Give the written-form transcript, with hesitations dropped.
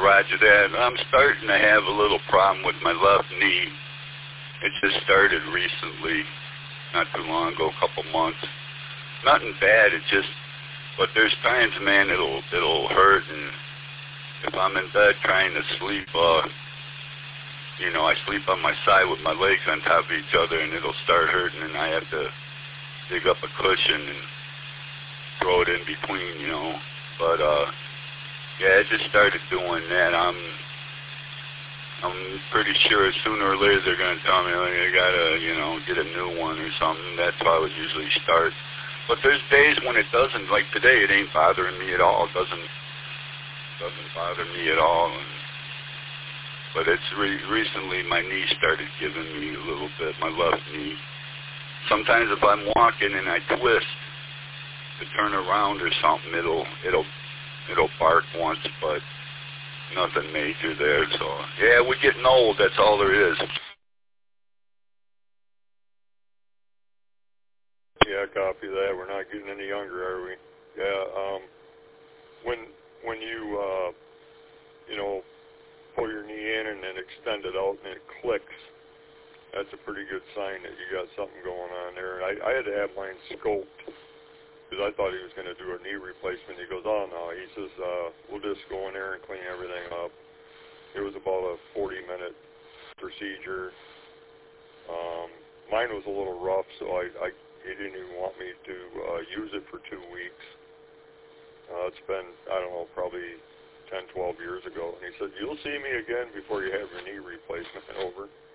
roger that. I'm starting to have a little problem with my left knee. It just started recently, not too long ago, a couple months. Nothing bad, but there's times, man, it'll hurt, and if I'm in bed trying to sleep, I sleep on my side with my legs on top of each other, and it'll start hurting, and I have to dig up a cushion and throw it in between, But, yeah, I just started doing that. I'm pretty sure sooner or later they're going to tell me, you got to, get a new one or something. That's how I would usually start. But there's days when it doesn't, like today, it ain't bothering me at all. It doesn't bother me at all. But it's recently my knee started giving me a little bit, my left knee. Sometimes if I'm walking and I twist to turn around or something, it'll bark once, but nothing major there. So yeah, we're getting old. That's all there is. Yeah, copy that. We're not getting any younger, are we? Yeah. When you pull your knee in and then extend it out and it clicks, that's a pretty good sign that you got something going on there. I had to have mine scoped because I thought he was going to do a knee replacement. He goes, oh no, he says, we'll just go in there and clean everything up. It was about a 40-minute procedure. Mine was a little rough, so he didn't even want me to use it for 2 weeks. It's been, I don't know, probably 10, 12 years ago. And he said, you'll see me again before you have your knee replacement over.